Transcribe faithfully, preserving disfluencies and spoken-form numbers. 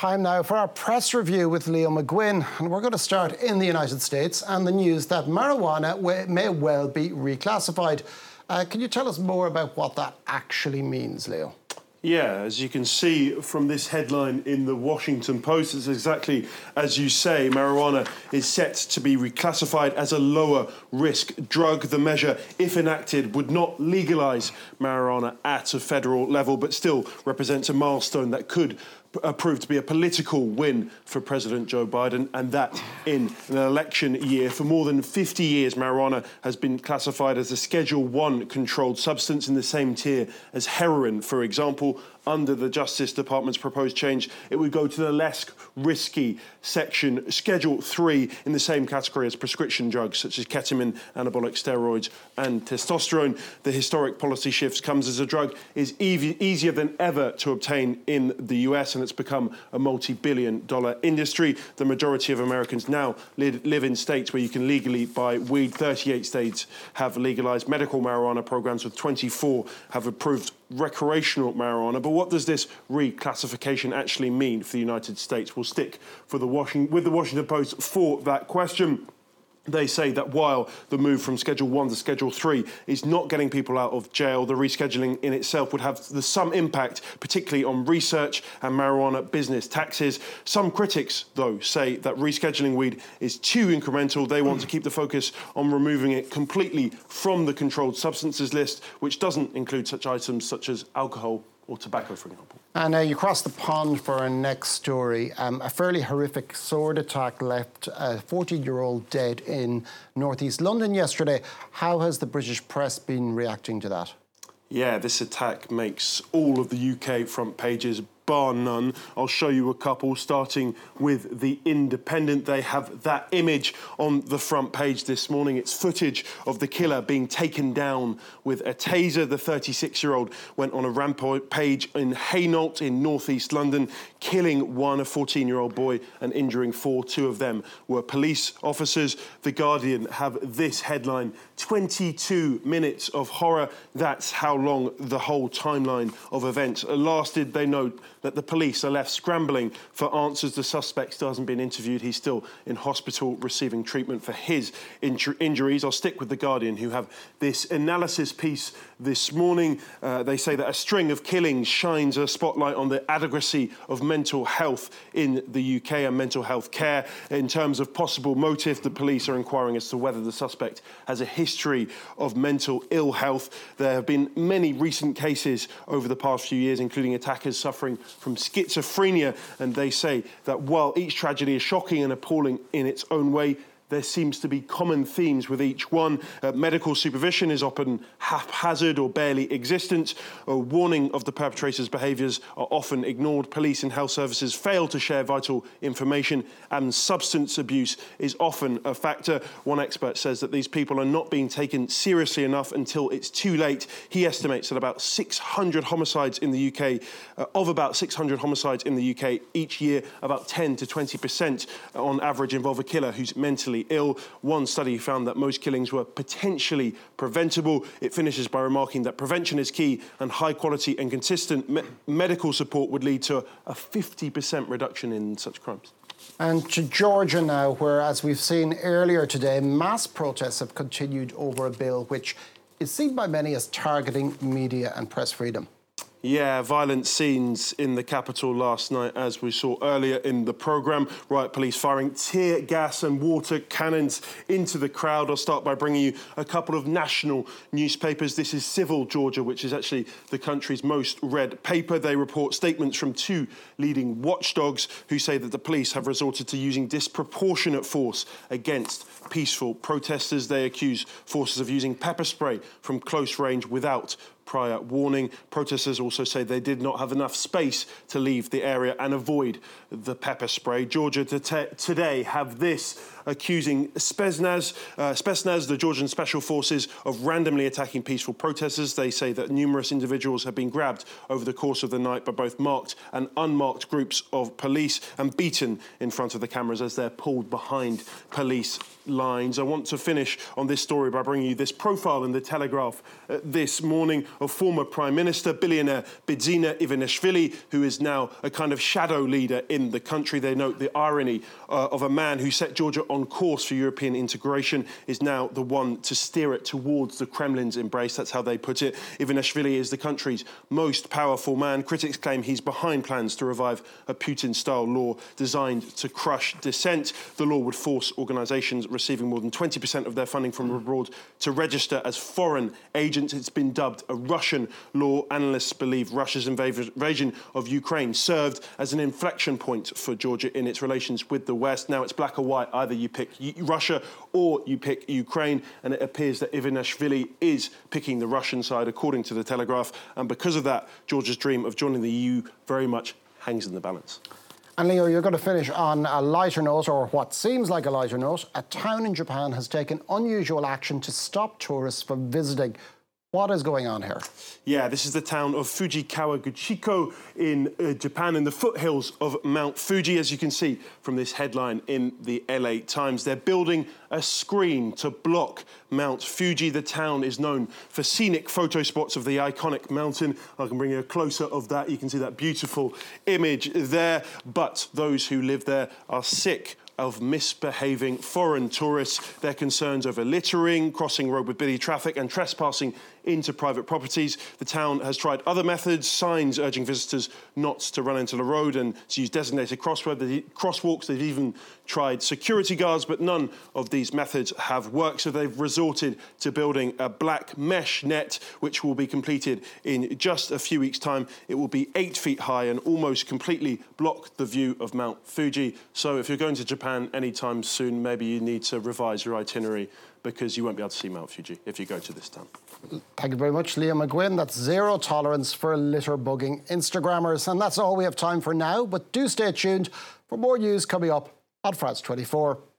Time now for our press review with Leo McGuinn, and we're going to start in the United States and the news that marijuana may well be reclassified. Uh, can you tell us more about what that actually means, Leo? Yeah, as you can see from this headline in the Washington Post, it's exactly as you say. Marijuana is set to be reclassified as a lower risk drug. The measure, if enacted, would not legalise marijuana at a federal level, but still represents a milestone that could proved to be a political win for President Joe Biden, and that in an election year. For more than fifty years, marijuana has been classified as a Schedule one controlled substance in the same tier as heroin, for example. Under the Justice Department's proposed change, it would go to the less risky section, Schedule three, in the same category as prescription drugs such as ketamine, anabolic steroids and testosterone. The historic policy shifts comes as a drug is e- easier than ever to obtain in the U S, and it's become a multi-billion dollar industry. The majority of Americans now live, live in states where you can legally buy weed. thirty-eight states have legalised medical marijuana programs, with twenty-four have approved recreational marijuana. But what does this reclassification actually mean for the United States? We'll stick for the Washington, with the Washington Post for that question. They say that while the move from Schedule one to Schedule three is not getting people out of jail, the rescheduling in itself would have the, some impact, particularly on research and marijuana business taxes. Some critics, though, say that rescheduling weed is too incremental. They want to keep the focus on removing it completely from the controlled substances list, which doesn't include such items such as alcohol or tobacco, for example. And uh, you cross the pond for our next story. Um, a fairly horrific sword attack left a fourteen-year-old dead in northeast London yesterday. How has the British press been reacting to that? Yeah, this attack makes all of the U K front pages, bar none. I'll show you a couple, starting with The Independent. They have that image on the front page this morning. It's footage of the killer being taken down with a taser. The thirty-six-year-old went on a rampage in Hainault in northeast London, killing one, a fourteen-year-old boy, and injuring four. Two of them were police officers. The Guardian have this headline: twenty-two minutes of horror. That's how long the whole timeline of events lasted. They note that the police are left scrambling for answers. The suspect still hasn't been interviewed. He's still in hospital receiving treatment for his inju- injuries. I'll stick with The Guardian, who have this analysis piece this morning. Uh, they say that a string of killings shines a spotlight on the adequacy of mental health in the U K and mental health care. In terms of possible motive, the police are inquiring as to whether the suspect has a history of mental ill health. There have been many recent cases over the past few years, including attackers suffering from schizophrenia, and they say that while each tragedy is shocking and appalling in its own way, there seems to be common themes with each one. Uh, medical supervision is often haphazard or barely existent. A warning of the perpetrator's behaviours are often ignored. Police and health services fail to share vital information, and substance abuse is often a factor. One expert says that these people are not being taken seriously enough until it's too late. He estimates that about six hundred homicides in the U K, uh, of about six hundred homicides in the U K each year, about ten to twenty percent on average involve a killer who's mentally ill. One study found that most killings were potentially preventable. It finishes by remarking that prevention is key, and high quality and consistent me- medical support would lead to a fifty percent reduction in such crimes. And to Georgia now, where, as we've seen earlier today, mass protests have continued over a bill which is seen by many as targeting media and press freedom. Yeah, violent scenes in the capital last night, as we saw earlier in the programme. Riot police firing tear gas and water cannons into the crowd. I'll start by bringing you a couple of national newspapers. This is Civil Georgia, which is actually the country's most read paper. They report statements from two leading watchdogs who say that the police have resorted to using disproportionate force against peaceful protesters. They accuse forces of using pepper spray from close range without prior warning. Protesters also say they did not have enough space to leave the area and avoid the pepper spray. Georgia today have this accusing Spetsnaz, uh, Spetsnaz, the Georgian Special Forces, of randomly attacking peaceful protesters. They say that numerous individuals have been grabbed over the course of the night by both marked and unmarked groups of police and beaten in front of the cameras as they're pulled behind police lines. I want to finish on this story by bringing you this profile in the Telegraph uh, this morning of former Prime Minister, billionaire Bidzina Ivanishvili, who is now a kind of shadow leader in the country. They note the irony uh, of a man who set Georgia on course for European integration is now the one to steer it towards the Kremlin's embrace. That's how they put it. Ivanishvili is the country's most powerful man. Critics claim he's behind plans to revive a Putin-style law designed to crush dissent. The law would force organisations receiving more than twenty percent of their funding from abroad to register as foreign agents. It's been dubbed a Russian law. Analysts believe Russia's invasion of Ukraine served as an inflection point for Georgia in its relations with the West. Now it's black or white. Either you pick Russia or you pick Ukraine, and it appears that Ivanishvili is picking the Russian side, according to the Telegraph, and because of that, Georgia's dream of joining the E U very much hangs in the balance. And Leo, you're going to finish on a lighter note, or what seems like a lighter note. A town in Japan has taken unusual action to stop tourists from visiting. What is going on here? Yeah, this is the town of Fujikawa Guchiko in uh, Japan, in the foothills of Mount Fuji, as you can see from this headline in the L A Times. They're building a screen to block Mount Fuji. The town is known for scenic photo spots of the iconic mountain. I can bring you a closer of that. You can see that beautiful image there. But those who live there are sick of misbehaving foreign tourists. Their concerns over littering, crossing road with busy traffic and trespassing into private properties. The town has tried other methods, signs urging visitors not to run into the road and to use designated crosswalks. They've even tried security guards, but none of these methods have worked. So they've resorted to building a black mesh net, which will be completed in just a few weeks' time. It will be eight feet high and almost completely block the view of Mount Fuji. So if you're going to Japan anytime soon, maybe you need to revise your itinerary, because you won't be able to see Mount Fuji if you go to this town. Thank you very much, Liam McGuinn. That's zero tolerance for litter bugging Instagrammers. And that's all we have time for now, but do stay tuned for more news coming up on France twenty-four.